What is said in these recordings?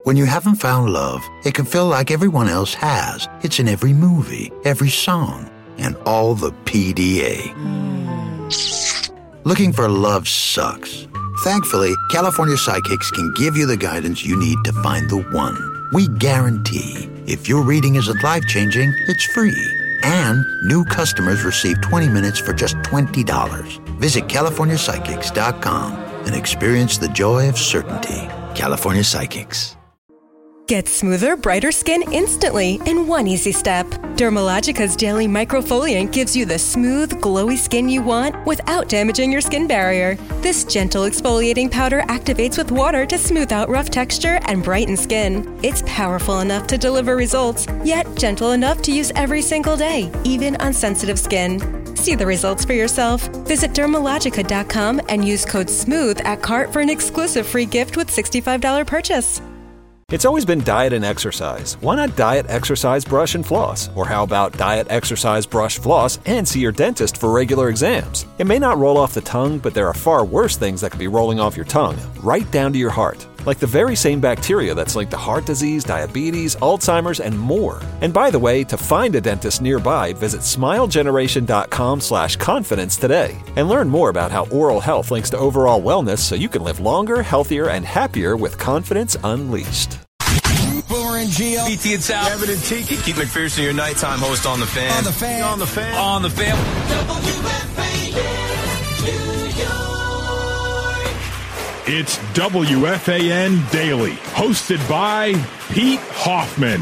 When you haven't found love, it can feel like everyone else has. It's in every movie, every song, and all the PDA. Looking for love sucks. Thankfully, California Psychics can give you the guidance you need to find the one. We guarantee if your reading isn't life-changing, it's free. And new customers receive 20 minutes for just $20. Visit CaliforniaPsychics.com and experience the joy of certainty. California Psychics. Get smoother, brighter skin instantly in one easy step. Dermalogica's daily microfoliant gives you the smooth, glowy skin you want without damaging your skin barrier. This gentle exfoliating powder activates with water to smooth out rough texture and brighten skin. It's powerful enough to deliver results, yet gentle enough to use every single day, even on sensitive skin. See the results for yourself. Visit Dermalogica.com and use code SMOOTH at cart for an exclusive free gift with $65 purchase. It's always been diet and exercise. Why not diet, exercise, brush, and floss? Or how about diet, exercise, brush, floss, and see your dentist for regular exams? It may not roll off the tongue, but there are far worse things that could be rolling off your tongue, right down to your heart. Like the very same bacteria that's linked to heart disease, diabetes, Alzheimer's, and more. And by the way, to find a dentist nearby, visit smilegeneration.com/confidence today and learn more about how oral health links to overall wellness so you can live longer, healthier, and happier with confidence unleashed. Boomer and Gio. BT and Sal. Kevin and Tiki. Keith McPherson, your nighttime host on The Fan. On The Fan. On The Fan. On The Fan. It's WFAN Daily, hosted by Pete Hoffman.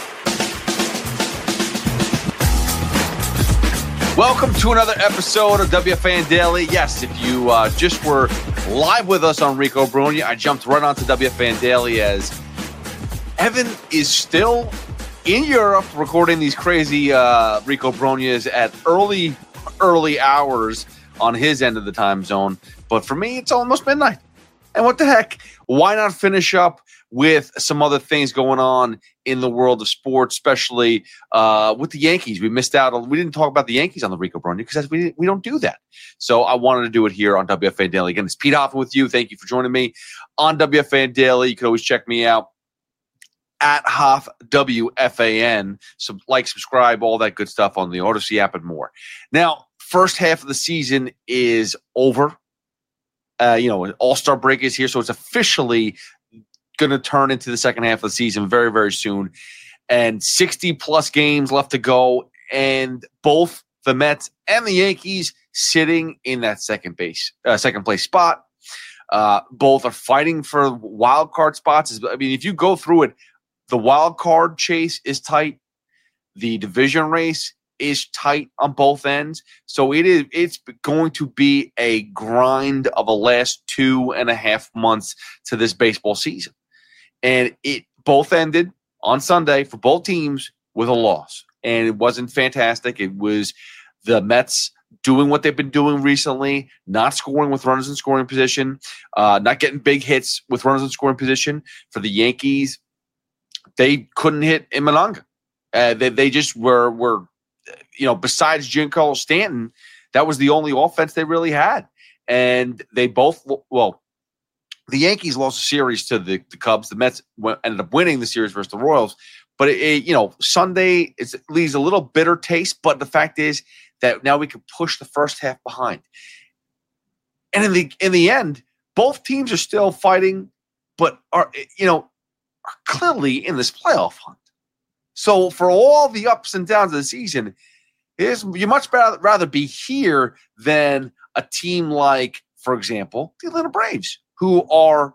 Welcome to another episode of WFAN Daily. Yes, if you just were live with us on Rico Bruni, I jumped right onto WFAN Daily as Evan is still in Europe recording these crazy Rico Brunias at early hours on his end of the time zone. But for me, it's almost midnight. And what the heck? Why not finish up with some other things going on in the world of sports, especially with the Yankees? We missed out. We didn't talk about the Yankees on the Rico Bruni because we don't do that. So I wanted to do it here on WFAN Daily. Again, it's Pete Hoffman with you. Thank you for joining me on WFAN Daily. You can always check me out at Hoff WFAN. So subscribe, all that good stuff on the Odyssey app and more. Now, first half of the season is over. An all-star break is here, so it's officially going to turn into the second half of the season very, very soon. And 60-plus games left to go, and both the Mets and the Yankees sitting in that second place spot. Both are fighting for wild card spots. I mean, if you go through it, the wild card chase is tight. The division race is tight on both ends. So it's going to be a grind of the last 2.5 months to this baseball season. And it both ended on Sunday for both teams with a loss. And it wasn't fantastic. It was the Mets doing what they've been doing recently, not scoring with runners in scoring position, not getting big hits with runners in scoring position. For the Yankees, they couldn't hit in Mananga. They just were besides Giancarlo Stanton, that was the only offense they really had. And they both, the Yankees lost a series to the Cubs. The Mets ended up winning the series versus the Royals. But, Sunday leaves a little bitter taste. But the fact is that now we can push the first half behind. And in the end, both teams are still fighting, but are clearly in this playoff hunt. So for all the ups and downs of the season, you much rather be here than a team like, for example, the Atlanta Braves, who are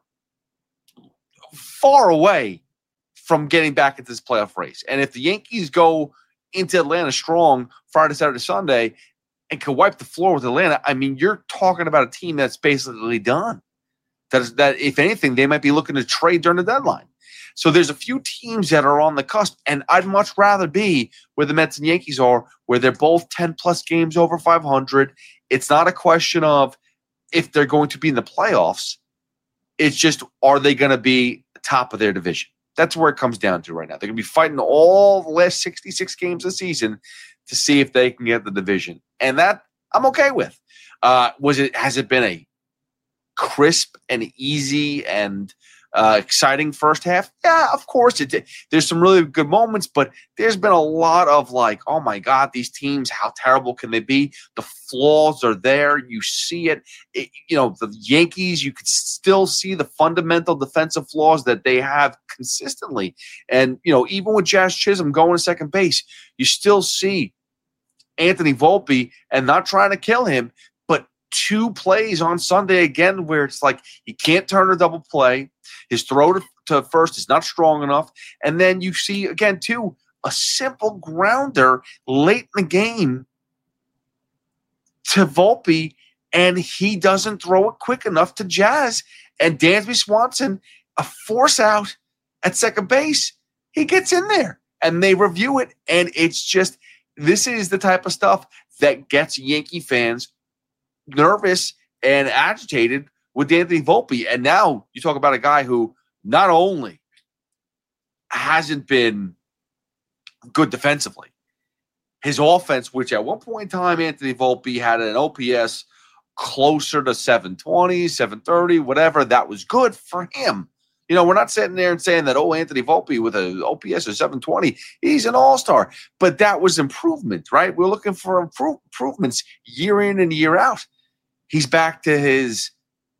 far away from getting back into this playoff race. And if the Yankees go into Atlanta strong Friday, Saturday, Sunday, and can wipe the floor with Atlanta, I mean, you're talking about a team that's basically done. That if anything, they might be looking to trade during the deadline. So there's a few teams that are on the cusp, and I'd much rather be where the Mets and Yankees are, where they're both 10-plus games over 500. It's not a question of if they're going to be in the playoffs. It's just, are they going to be top of their division? That's where it comes down to right now. They're going to be fighting all the last 66 games of the season to see if they can get the division. And that I'm okay with. Has it been a crisp and easy and exciting first half? Yeah, of course. There's some really good moments, but there's been a lot of like, oh my God, these teams, how terrible can they be? The flaws are there. You see it. The Yankees, you could still see the fundamental defensive flaws that they have consistently. And, even with Jazz Chisholm going to second base, you still see Anthony Volpe and not trying to kill him, but 2 plays on Sunday again where it's like he can't turn a double play. His throw to first is not strong enough. And then you see, again, too, a simple grounder late in the game to Volpe, and he doesn't throw it quick enough to Jazz. And Dansby Swanson, a force out at second base, he gets in there. And they review it, and it's just – this is the type of stuff that gets Yankee fans nervous and agitated with Anthony Volpe. And now you talk about a guy who not only hasn't been good defensively, his offense, which at one point in time, Anthony Volpe had an OPS closer to 720, 730, whatever, that was good for him. We're not sitting there and saying that, Anthony Volpe with an OPS of 720, he's an all-star. But that was improvement, right? We're looking for improvements year in and year out. He's back to his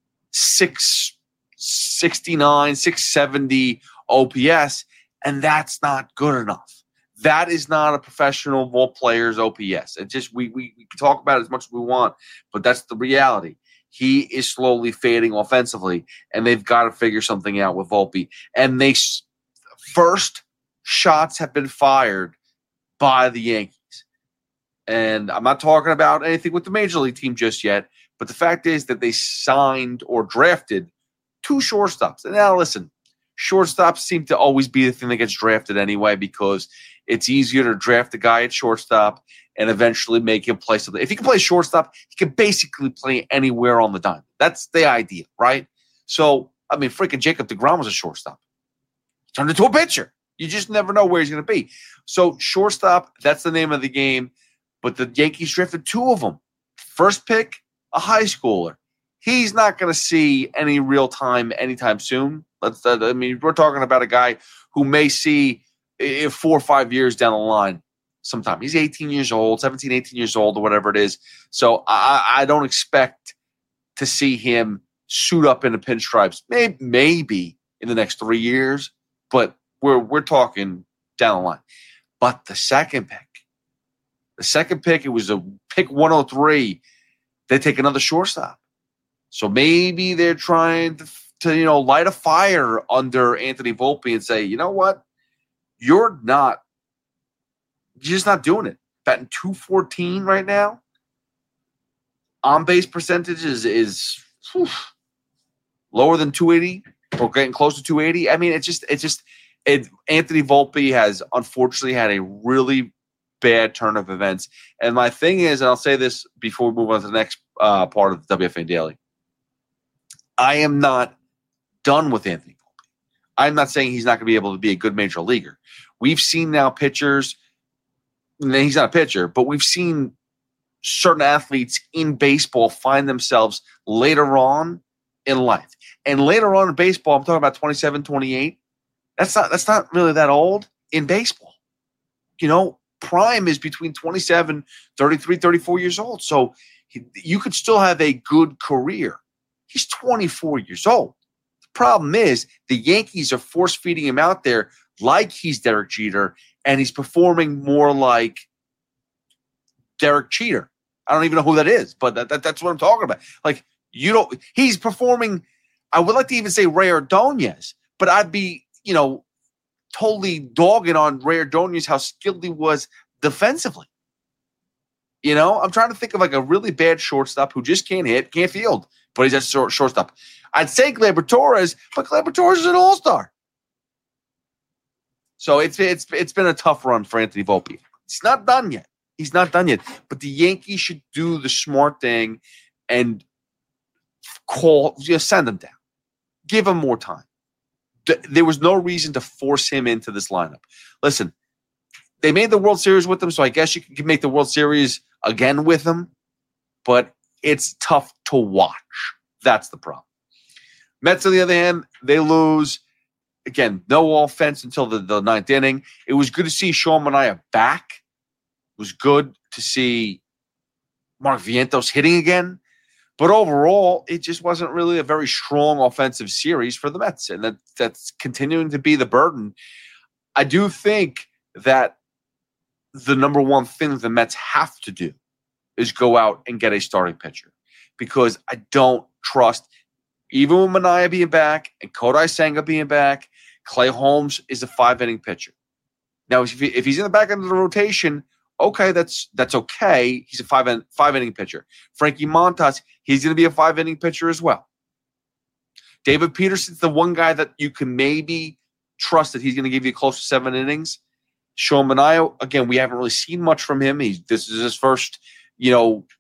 669, 670 OPS, and that's not good enough. That is not a professional ball player's OPS. It just we can talk about it as much as we want, but that's the reality. He is slowly fading offensively, and they've got to figure something out with Volpe. And first shots have been fired by the Yankees. And I'm not talking about anything with the Major League team just yet, but the fact is that they signed or drafted 2 shortstops. And now listen, shortstops seem to always be the thing that gets drafted anyway because it's easier to draft a guy at shortstop and eventually make him play something. If he can play shortstop, he can basically play anywhere on the diamond. That's the idea, right? So, freaking Jacob deGrom was a shortstop. He turned into a pitcher. You just never know where he's going to be. So, shortstop, that's the name of the game. But the Yankees drafted 2 of them. First pick, a high schooler. He's not going to see any real time anytime soon. We're talking about a guy who may see 4 or 5 years down the line sometime. He's 18 years old, 17, 18 years old, or whatever it is. So I don't expect to see him suit up in the pinstripes. Maybe in the next 3 years, but we're talking down the line. But the second pick, it was a pick 103. They take another shortstop. So maybe they're trying to light a fire under Anthony Volpe and say, you know what? You're just not doing it. Batting .214 right now. On-base percentage is lower than 280 or getting close to 280. Anthony Volpe has unfortunately had a really bad turn of events. And my thing is, and I'll say this before we move on to the next part of the WFAN Daily, I am not done with Anthony Volpe. I'm not saying he's not going to be able to be a good major leaguer. We've seen now pitchers, and he's not a pitcher, but we've seen certain athletes in baseball find themselves later on in life. And later on in baseball, I'm talking about 27, 28. That's not really that old in baseball. Prime is between 27, 33, 34 years old. So you could still have a good career. He's 24 years old. The problem is the Yankees are force-feeding him out there like he's Derek Jeter, and he's performing more like Derek Jeter. I don't even know who that is, but that's what I'm talking about. Like, he's performing, I would like to even say Ray Ordonez, but I'd be, totally dogging on Ray Ordonez how skilled he was defensively. I'm trying to think of like a really bad shortstop who just can't hit, can't field, but he's a shortstop. I'd say Gleyber Torres, but Gleyber Torres is an all-star. So it's been a tough run for Anthony Volpe. It's not done yet. He's not done yet. But the Yankees should do the smart thing and send him down. Give him more time. There was no reason to force him into this lineup. Listen, they made the World Series with him, so I guess you can make the World Series again with him, but it's tough to watch. That's the problem. Mets, on the other hand, they lose. Again, no offense until the ninth inning. It was good to see Sean Manaea back. It was good to see Mark Vientos hitting again. But overall, it just wasn't really a very strong offensive series for the Mets, and that's continuing to be the burden. I do think that the number one thing that the Mets have to do is go out and get a starting pitcher, because I don't trust, even with Manaea being back and Kodai Senga being back, Clay Holmes is a 5-inning pitcher. Now, if he's in the back end of the rotation, okay, that's okay. He's a five-inning pitcher. Frankie Montas, he's going to be a 5-inning pitcher as well. David Peterson's the one guy that you can maybe trust that he's going to give you close to 7 innings. Sean Manaea, again, we haven't really seen much from him. This is his first, 3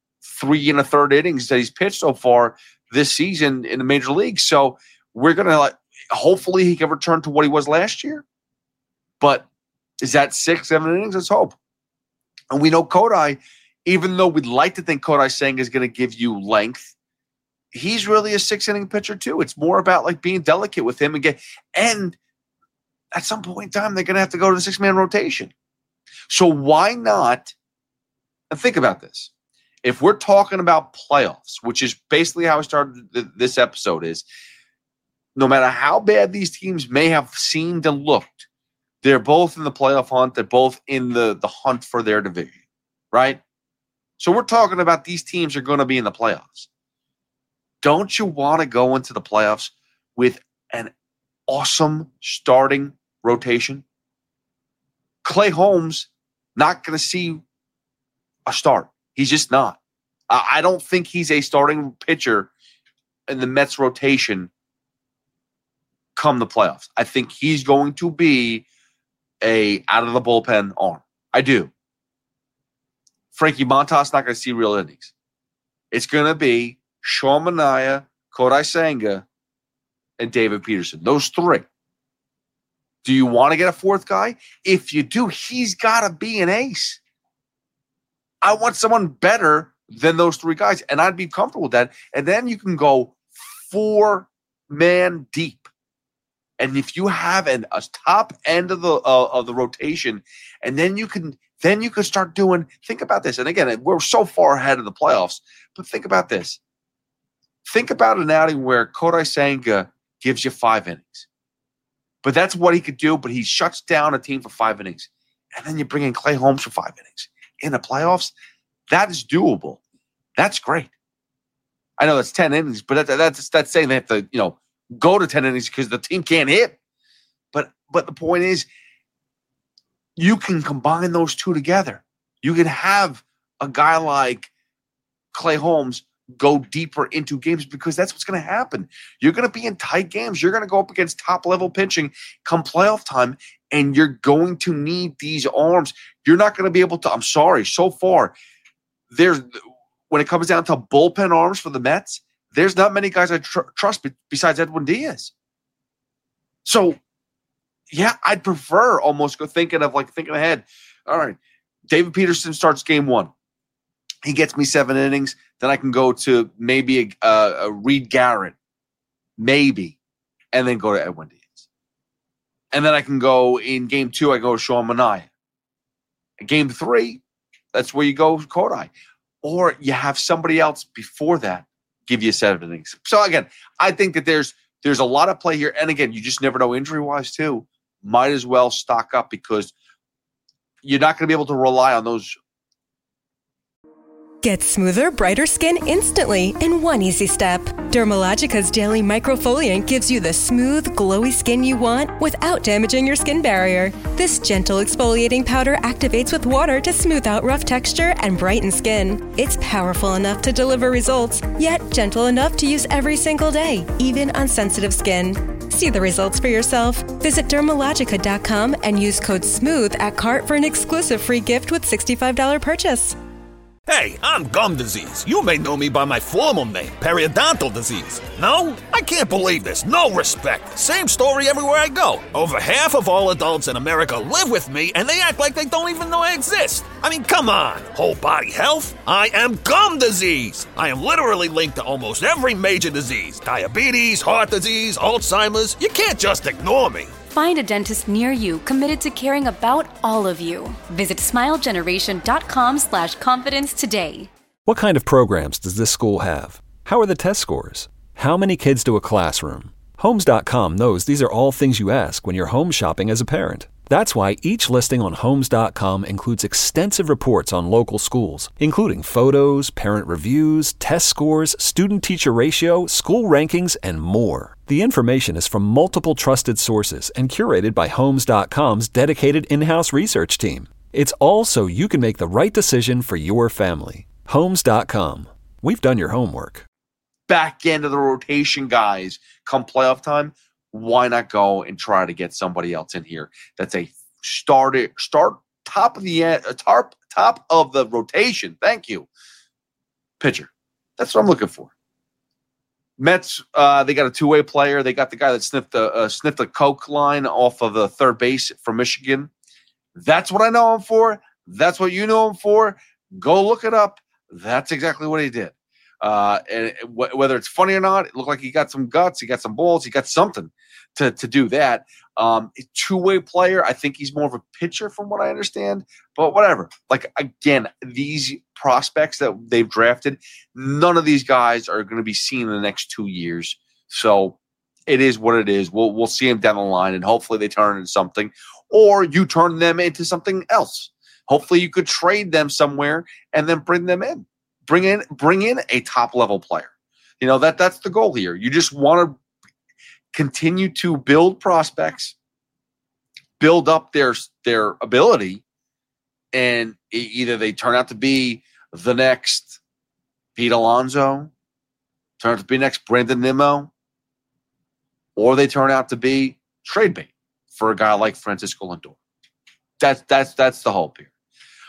1/3 innings that he's pitched so far this season in the major leagues. So we're going to hopefully he can return to what he was last year. But is that 6-7 innings? Let's hope. And we know Kodai, even though we'd like to think Kodai Senga is going to give you length, he's really a 6-inning pitcher too. It's more about being delicate with him again. And at some point in time, they're going to have to go to the 6-man rotation. So why not? And think about this. If we're talking about playoffs, which is basically how I started this episode, is no matter how bad these teams may have seemed and looked, they're both in the playoff hunt. They're both in the hunt for their division, right? So we're talking about these teams are going to be in the playoffs. Don't you want to go into the playoffs with an awesome starting rotation? Clay Holmes, not going to see a start. He's just not. I don't think he's a starting pitcher in the Mets rotation come the playoffs. I think he's going to be a out of the bullpen arm. I do. Frankie Montas not going to see real innings. It's going to be Sean Manaea, Kodai Senga, and David Peterson. Those 3. Do you want to get a 4th guy? If you do, he's got to be an ace. I want someone better than those 3 guys, and I'd be comfortable with that. And then you can go 4-man deep. And if you have a top end of the rotation, and then you can start doing. Think about this. And again, we're so far ahead of the playoffs, but think about this. Think about an outing where Kodai Senga gives you 5 innings, but that's what he could do. But he shuts down a team for 5 innings, and then you bring in Clay Holmes for 5 innings in the playoffs. That is doable. That's great. I know that's 10 innings, but that's saying they have to go to 10 innings because the team can't hit. But the point is, you can combine those 2 together. You can have a guy like Clay Holmes go deeper into games, because that's what's going to happen. You're going to be in tight games. You're going to go up against top-level pitching come playoff time, and you're going to need these arms. You're not going to be able to – I'm sorry, so far, when it comes down to bullpen arms for the Mets, there's not many guys I trust besides Edwin Diaz. So, yeah, I'd prefer almost thinking ahead. All right, David Peterson starts game 1. He gets me 7 innings. Then I can go to maybe a Reed Garrett, maybe, and then go to Edwin Diaz. And then I can go in game 2, I go to Sean Manaea. In game 3, that's where you go with Kodai. Or you have somebody else before that give you 7 innings. So again, I think that there's a lot of play here. And again, you just never know injury-wise too. Might as well stock up, because you're not going to be able to rely on those. Get smoother, brighter skin instantly in one easy step. Dermalogica's Daily Microfoliant gives you the smooth, glowy skin you want without damaging your skin barrier. This gentle exfoliating powder activates with water to smooth out rough texture and brighten skin. It's powerful enough to deliver results, yet gentle enough to use every single day, even on sensitive skin. See the results for yourself. Visit Dermalogica.com and use code SMOOTH at cart for an exclusive free gift with $65 purchase. Hey, I'm gum disease. You may know me by my formal name, periodontal disease. No? I can't believe this. No respect. Same story everywhere I go. Over half of all adults in America live with me, and they act like they don't even know I exist. I mean, come on. Whole body health? I am gum disease. I am literally linked to almost every major disease. Diabetes, heart disease, Alzheimer's. You can't just ignore me. Find a dentist near you committed to caring about all of you. Visit smilegeneration.com/confidence today. What kind of programs does this school have? How are the test scores? How many kids do a classroom? Homes.com knows these are all things you ask when you're home shopping as a parent. That's why each listing on Homes.com includes extensive reports on local schools, including photos, parent reviews, test scores, student-teacher ratio, school rankings, and more. The information is from multiple trusted sources and curated by Homes.com's dedicated in-house research team. It's all so you can make the right decision for your family. Homes.com. We've done your homework. Back end of the rotation guys come playoff time. Why not go and try to get somebody else in here that's a start top of the rotation. Thank you, pitcher. That's what I'm looking for. Mets, they got a two-way player. They got the guy that sniffed a Coke line off of the third base from Michigan. That's what I know him for. That's what you know him for. Go look it up. That's exactly what he did. And whether it's funny or not, it looked like he got some guts, he got some balls, he got something to do that. Two-way player, I think he's more of a pitcher from what I understand, but whatever. Like, again, these prospects that they've drafted, none of these guys are going to be seen in the next 2 years. So it is what it is. We'll see them down the line, and hopefully they turn into something, or you turn them into something else. Hopefully you could trade them somewhere and then bring them in. Bring in a top level player. You know, that's the goal here. You just want to continue to build prospects, build up their ability, and either they turn out to be the next Pete Alonso, turn out to be next Brandon Nimmo, or they turn out to be trade bait for a guy like Francisco Lindor. That's the hope here.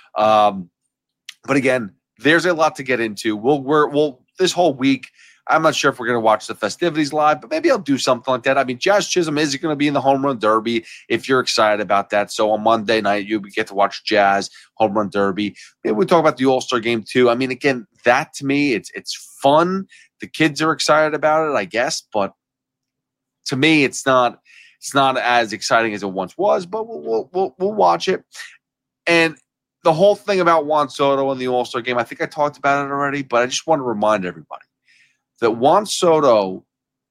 But again, there's a lot to get into. We'll this whole week, I'm not sure if we're going to watch the festivities live, but maybe I'll do something like that. I mean, Jazz Chisholm is going to be in the Home Run Derby if you're excited about that. So on Monday night, you get to watch Jazz Home Run Derby. Maybe we'll talk about the All-Star Game too. I mean, again, that to me, it's fun. The kids are excited about it, I guess, but to me, it's not as exciting as it once was. But we'll watch it. And the whole thing about Juan Soto and the All-Star Game, I think I talked about it already, but I just want to remind everybody that Juan Soto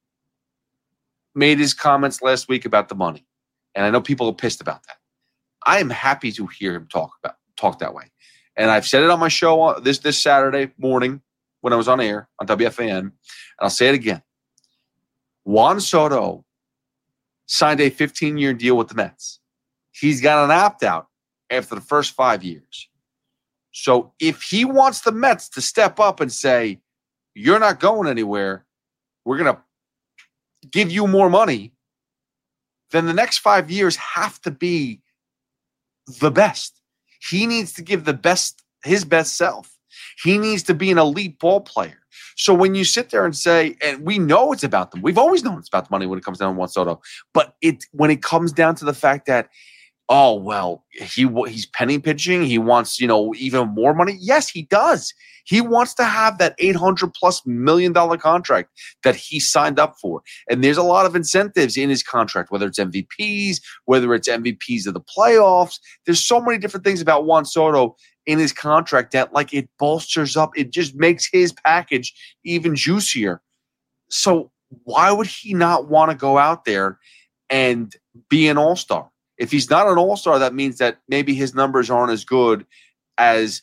made his comments last week about the money. And I know people are pissed about that. I am happy to hear him talk that way. And I've said it on my show this Saturday morning when I was on air on WFAN, and I'll say it again. Juan Soto signed a 15-year deal with the Mets. He's got an opt-out after the first 5 years. So if he wants the Mets to step up and say, you're not going anywhere, we're going to give you more money, then the next 5 years have to be the best. He needs to give his best self. He needs to be an elite ball player. So when you sit there and say, and we know it's about them, we've always known it's about the money when it comes down to Juan Soto, but when it comes down to the fact that, oh, well, he's penny pitching. He wants, even more money. Yes, he does. He wants to have that $800+ million contract that he signed up for. And there's a lot of incentives in his contract, whether it's MVPs, whether it's MVPs of the playoffs. There's so many different things about Juan Soto in his contract that, like, it bolsters up. It just makes his package even juicier. So why would he not want to go out there and be an all-star? If he's not an all-star, that means that maybe his numbers aren't as good as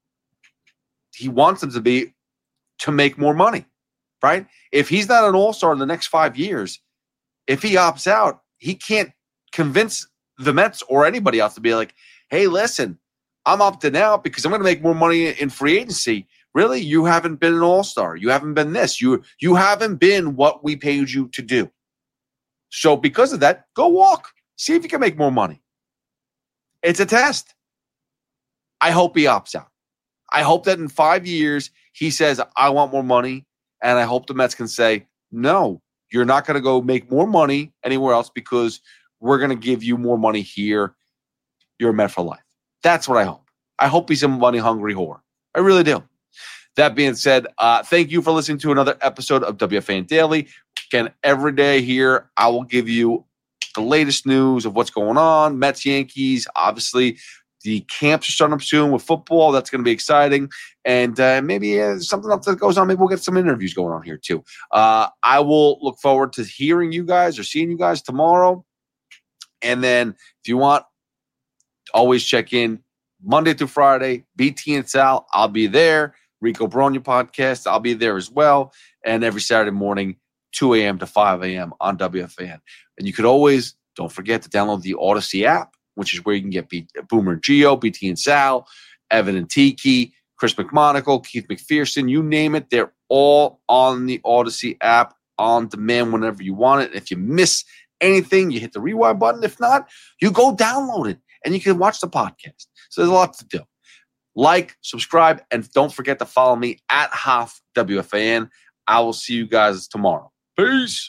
he wants them to be to make more money, right? If he's not an all-star in the next 5 years, if he opts out, he can't convince the Mets or anybody else to be like, hey, listen, I'm opting out because I'm going to make more money in free agency. Really? You haven't been an all-star. You haven't been this. You haven't been what we paid you to do. So because of that, go walk. See if you can make more money. It's a test. I hope he opts out. I hope that in 5 years, he says, I want more money. And I hope the Mets can say, no, you're not going to go make more money anywhere else because we're going to give you more money here. You're a Met for life. That's what I hope. I hope he's a money-hungry whore. I really do. That being said, thank you for listening to another episode of WFAN Daily. Again, every day here, I will give you the latest news of what's going on. Mets, Yankees, obviously. The camps are starting up soon with football. That's going to be exciting. And maybe something else that goes on. Maybe we'll get some interviews going on here too. I will look forward to hearing you guys or seeing you guys tomorrow. And then if you want, always check in Monday through Friday. BT and Sal, I'll be there. Rico Brogna podcast, I'll be there as well. And every Saturday morning, 2 a.m. to 5 a.m. on WFAN. And you could always, don't forget to download the Odyssey app, which is where you can get Boomer and Gio, BT and Sal, Evan and Tiki, Chris McMonagle, Keith McPherson, you name it. They're all on the Odyssey app on demand whenever you want it. If you miss anything, you hit the rewind button. If not, you go download it and you can watch the podcast. So there's a lot to do. Like, subscribe, and don't forget to follow me at HoffWFAN. I will see you guys tomorrow. Peace.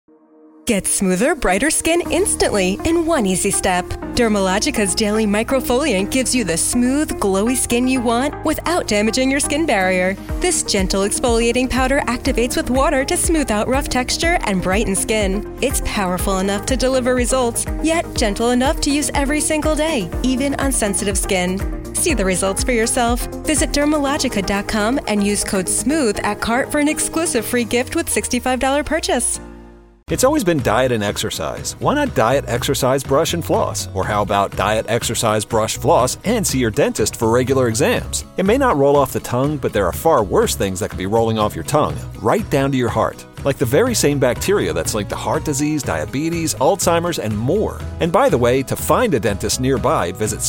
Get smoother, brighter skin instantly in one easy step. Dermalogica's Daily Microfoliant gives you the smooth, glowy skin you want without damaging your skin barrier. This gentle exfoliating powder activates with water to smooth out rough texture and brighten skin. It's powerful enough to deliver results, yet gentle enough to use every single day, even on sensitive skin. See the results for yourself. Visit Dermalogica.com and use code SMOOTH at cart for an exclusive free gift with $65 purchase. It's always been diet and exercise. Why not diet, exercise, brush, and floss? Or how about diet, exercise, brush, floss, and see your dentist for regular exams? It may not roll off the tongue, but there are far worse things that could be rolling off your tongue, right down to your heart. Like the very same bacteria that's linked to heart disease, diabetes, Alzheimer's, and more. And by the way, to find a dentist nearby, visit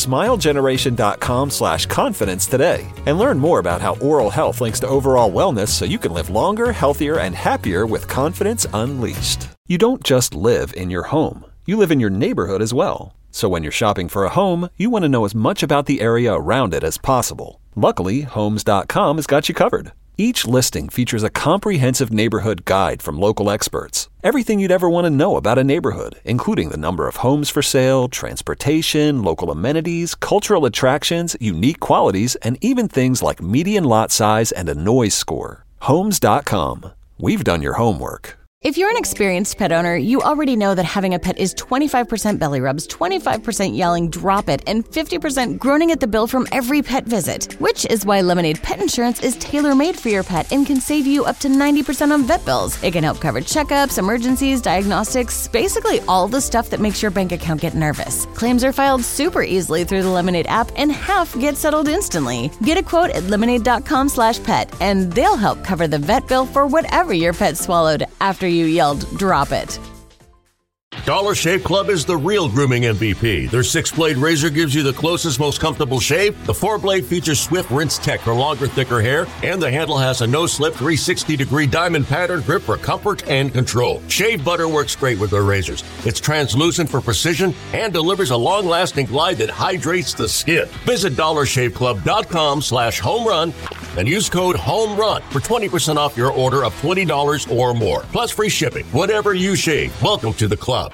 smilegeneration.com/confidence today and learn more about how oral health links to overall wellness so you can live longer, healthier, and happier with confidence unleashed. You don't just live in your home. You live in your neighborhood as well. So when you're shopping for a home, you want to know as much about the area around it as possible. Luckily, Homes.com has got you covered. Each listing features a comprehensive neighborhood guide from local experts. Everything you'd ever want to know about a neighborhood, including the number of homes for sale, transportation, local amenities, cultural attractions, unique qualities, and even things like median lot size and a noise score. Homes.com. We've done your homework. If you're an experienced pet owner, you already know that having a pet is 25% belly rubs, 25% yelling, drop it, and 50% groaning at the bill from every pet visit. Which is why Lemonade Pet Insurance is tailor-made for your pet and can save you up to 90% on vet bills. It can help cover checkups, emergencies, diagnostics, basically all the stuff that makes your bank account get nervous. Claims are filed super easily through the Lemonade app and half get settled instantly. Get a quote at lemonade.com/pet and they'll help cover the vet bill for whatever your pet swallowed after you yelled, drop it. Dollar Shave Club is the real grooming MVP. Their 6-blade razor gives you the closest, most comfortable shave. The 4-blade features Swift Rinse Tech for longer, thicker hair, and the handle has a no-slip 360-degree diamond pattern grip for comfort and control. Shave butter works great with their razors. It's translucent for precision and delivers a long-lasting glide that hydrates the skin. Visit DollarShaveClub.com/homerun and use code HOMERUN for 20% off your order of $20 or more. Plus free shipping. Whatever you shave, welcome to the club.